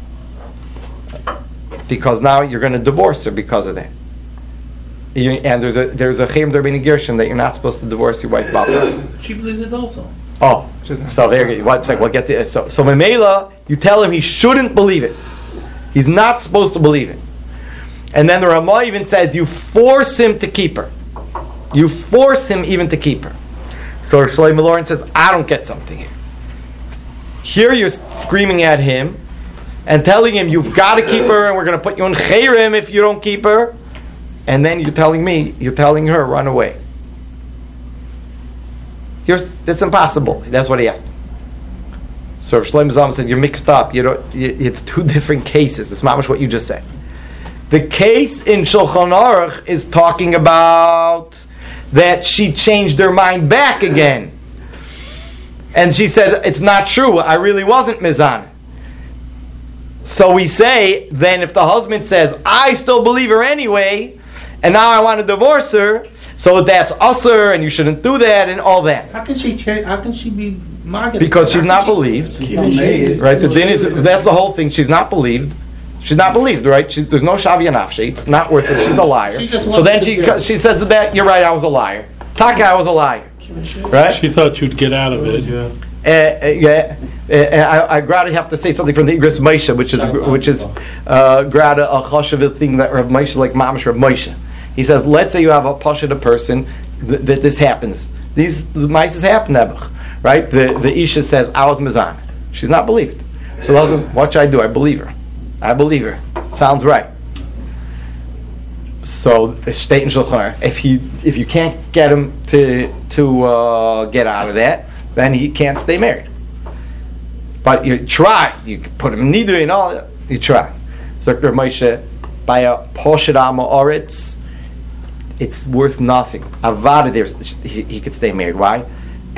Because now you're going to divorce her because of that. And there's a chayim d'Rabbeinu Gershon that you're not supposed to divorce your wife bal karcha. She believes it also. Oh, so there you go. One second, we'll get the so Memela, you tell him he shouldn't believe it. He's not supposed to believe it. And then the Ramah even says you force him to keep her. You force him even to keep her. So Shlomo Lawrence says, I don't get something here. Here you're screaming at him and telling him you've got to keep her and we're going to put you in chayrim if you don't keep her. And then you're telling her, run away. It's impossible. That's what he asked. So Shlomo Zalman said, you're mixed up. It's 2 different cases. It's not much what you just said. The case in Shulchan Aruch is talking about that she changed her mind back again. And she said, it's not true. I really wasn't mizan. So we say, then if the husband says, I still believe her anyway, and now I want to divorce her, so that's usher, and you shouldn't do that, and all that. How can she be marketed? Because she's not believed. Right? So that's the whole thing. She's not believed. She's not believed, right? There's no shavya nafshi. It's not worth it. She's a liar. So then she says to that, you're right, I was a liar. Taka, I was a liar. Right? She thought you'd get out of it. I grada have to say something from the Igros Moshe, which is grada a chashuv thing that Rav Moshe, like Mamash Rav Moshe. He says, let's say you have a pashut person that this happens. The maises happen, right? The isha says, I was mizan. She's not believed. So what should I do? I believe her. Sounds right. So state in Shulchan Aruch, if you can't get him to get out of that, then he can't stay married. But you try. You can put him neither in all. You try. Dr. Moshe, by a Poshadama Oritz, it's worth nothing. Avada, he could stay married. Why?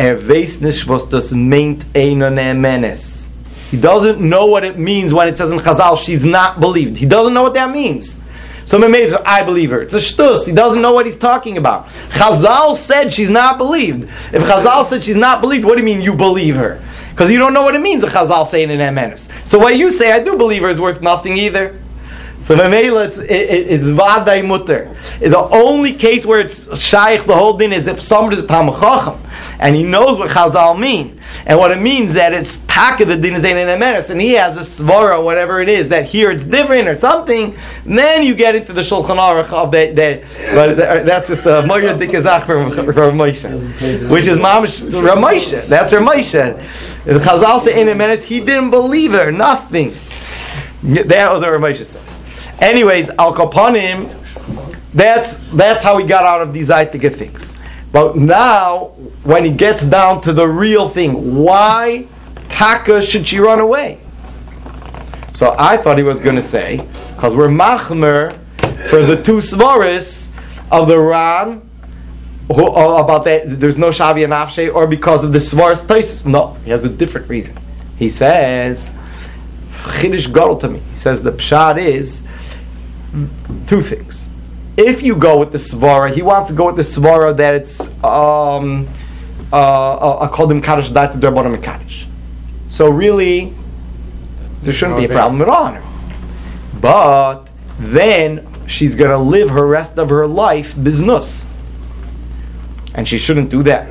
He doesn't know what it means when it says in Chazal, she's not believed. He doesn't know what that means. So Memez, I believe her. It's a shtus. He doesn't know what he's talking about. Chazal said she's not believed. If Chazal said she's not believed, what do you mean you believe her? Because you don't know what it means, a Chazal saying in Emenes. So what you say, I do believe her, is worth nothing either. So Memela, it's Vaday Mutter. The only case where it's Shaykh, the whole din, is if somebody's a Talmid Chacham, and he knows what Chazal mean. And what it means that it's Taka, the din is in Emenes, and he has a Svara, whatever it is, that here it's different or something, then you get into the Shulchan Aruch of that. But that's just a Moyer Dikazach from Moshe, which is Mamish Ramoshe. That's Ramoshe. The Chazal say in Emenes, he didn't believe her, nothing. That was what Ramoshe said. Anyways, Al Kapanim, that's how he got out of these Aitika things. But now, when he gets down to the real thing, why Taka should she run away? So I thought he was going to say, because we're machmer for the two svaris of the Ran, about that there's no Shavi and Afshe, or because of the svaris Taisus. No, he has a different reason. He says, Chiddush Gadol to me. He says the pshat is two things. If you go with the svara, he wants to go with the svara that it's a kodim kaddish dat to derbanim kaddish. So really, there shouldn't be a problem at all on her. But then she's going to live her rest of her life biznus, and she shouldn't do that.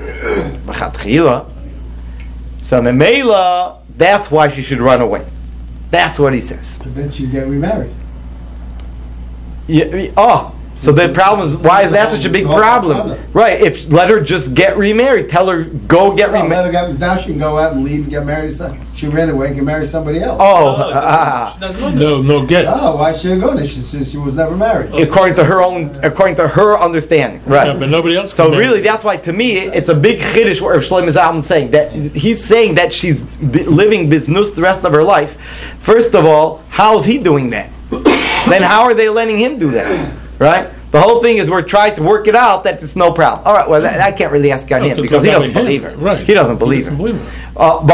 So memela, that's why she should run away. That's what he says. But then she'd get remarried. Yeah, so the problem is, why is that such a big problem? Right, if let her just get remarried, tell her go get remarried. Now she can go out and leave and get married. She ran away and can marry somebody else. No, get. Oh, why should she go? She was never married. According to her understanding, right? Yeah, but nobody else. So really, that's why to me it's a big chiddush what Shlomo Zalman is saying, that he's saying that she's living biznus the rest of her life. First of all, how is he doing that? Then how are they letting him do that? Right? The whole thing is we're trying to work it out that it's no problem. All right, well, I can't really ask on him because he doesn't believe her. Right. He doesn't believe her.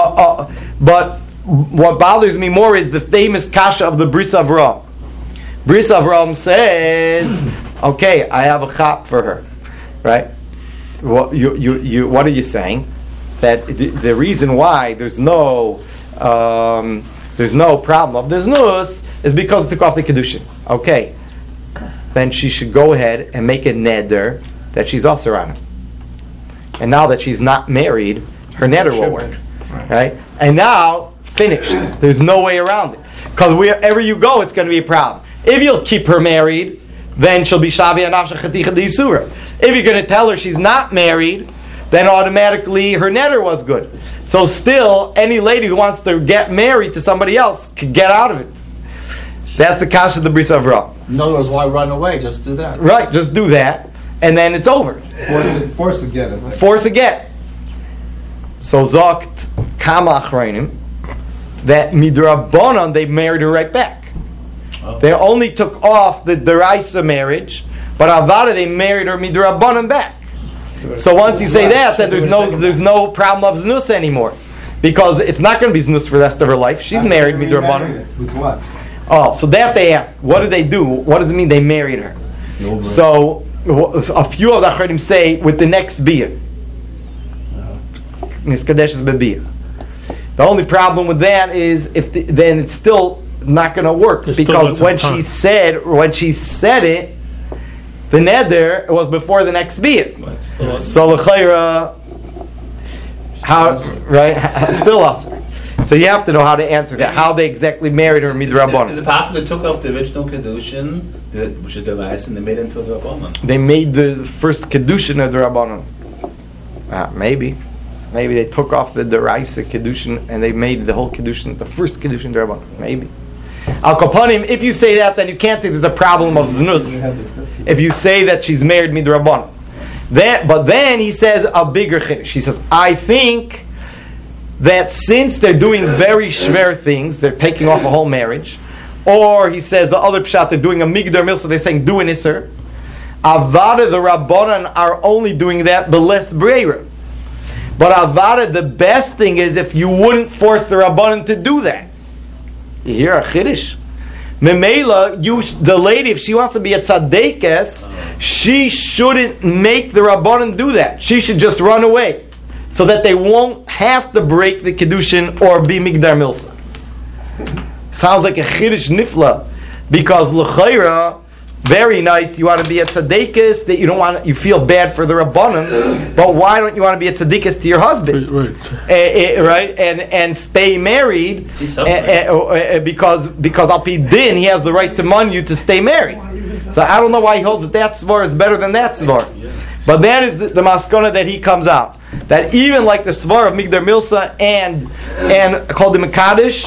But what bothers me more is the famous kasha of the Bris Avram. Bris Avram says, okay, I have a chap for her. Right? What are you saying? That the reason why there's no problem of the znus is because it took off the kedushin. Okay, then she should go ahead and make a neder that she's also on him. And now that she's not married, her neder will work. Right? And now, finished. There's no way around it. Because wherever you go, it's going to be a problem. If you'll keep her married, then she'll be Shavi and Afsha Chaticha D'Yisura. If you're going to tell her she's not married, then automatically her neder was good. So still, any lady who wants to get married to somebody else could get out of it. That's the kasha of the Bris Avram. In other words, why run away? Just do that. Right, just do that, and then it's over. Force to get it. Right? Force again. So zokt kama achreinim that midrabanan they married her right back. Oh. They only took off the deraisa marriage, but avada they married her midrabanan back. So once you say that, then there's no problem of znus anymore, because it's not going to be znus for the rest of her life. She's married midrabanan. With what? Oh, so that they ask, what did they do? What does it mean they married her? No, so a few of the Achronim say with the next biyah. The only problem with that is then it's still not going to work, because when she said it, the neder was before the next biyah. So l'chayra, still us. So you have to know how to answer that. How they exactly married her midrabanan. Is it possible they took off the original kedushin, which is the rice, and they made it into a drabanan? They made the first kedushin of the rabbanon. Maybe they took off the deraisa kedushin and they made the whole kedushin, the first kedushin drabanan. Maybe. Al kapanim. If you say that, then you can't say there's a problem of znus. If you say that she's married midrabanan, but then he says a bigger chiddush. He says, I think that since they're doing very shver things, they're taking off a whole marriage, or he says the other pshat, they're doing a migdar milsa, they're saying do an iser. Avada, the Rabbanan are only doing that, but less breira. But Avada, the best thing is if you wouldn't force the Rabbanan to do that. You hear a chiddush? Memela, the lady, if she wants to be a tzadekes, she shouldn't make the Rabbanan do that. She should just run away, so that they won't have to break the kedushin or be migdar milsa. Sounds like a chiddush nifla, because l'chayra, very nice. You want to be a tzaddikus that you don't want. You feel bad for the rabbanim, but why don't you want to be a tzaddikus to your husband, right? And stay married, because al pi din he has the right to mun you to stay married. So I don't know why he holds that svar is better than that svar, but that is the maskana that he comes out. That even like the svar of migdar milsa and called the mekadesh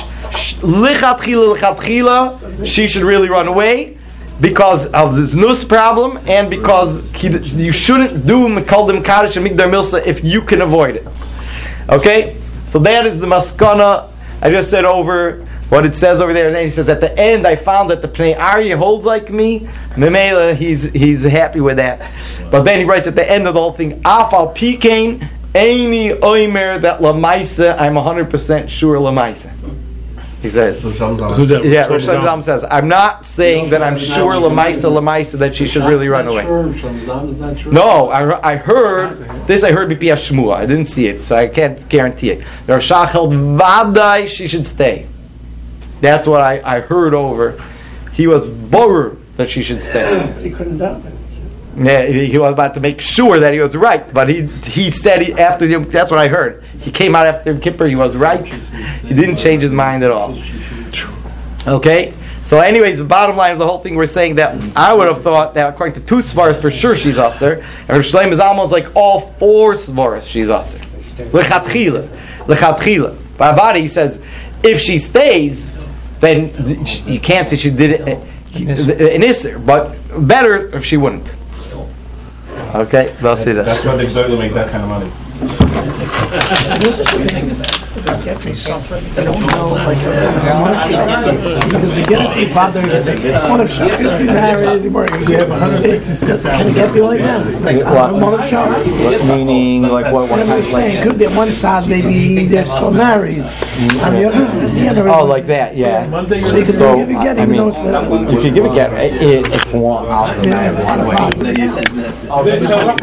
lichatchila, she should really run away, because of this nus problem, and because you shouldn't do Mekaldim Kaddish and Migdar Milsa if you can avoid it. Okay? So that is the maskana. I just said over what it says over there, and then he says at the end, I found that the Pnei Aryeh holds like me. Memela, he's happy with that. But then he writes at the end of the whole thing, Afal Pikain, Eini Oimer, that Lamaisa, I'm 100% sure Lamaisa. He says, who's that? Yeah, Rosh Hashanah says, I'm not saying that I'm sure Lamaisa that she should really run away. No, I heard this. I heard B'pi Shmua. I didn't see it, so I can't guarantee it. The Rosh held Vadai she should stay. That's what I heard over. He was bored that she should stay. He couldn't do it. Yeah, he was about to make sure that he was right, but he said after Yom, that's what I heard. He came out after Yom Kippur, he was right. He didn't change his mind at all. Okay? So anyways, the bottom line of the whole thing, we're saying that I would have thought that according to two svaras, for sure she's aser, and Rav Shlomo is almost like all four svaras she's aser. Lechatchila. By Avada, he says, if she stays, then you can't say she did it in iser, but better if she wouldn't. Okay, they'll see that. That's why they start to make that kind of money. Because they get a father, can it get me like that? Meaning, like what kind of like? Could be on one side, maybe they're still married. On the other, oh, like that, yeah. So you can give a get, even though it's you can give a get if one.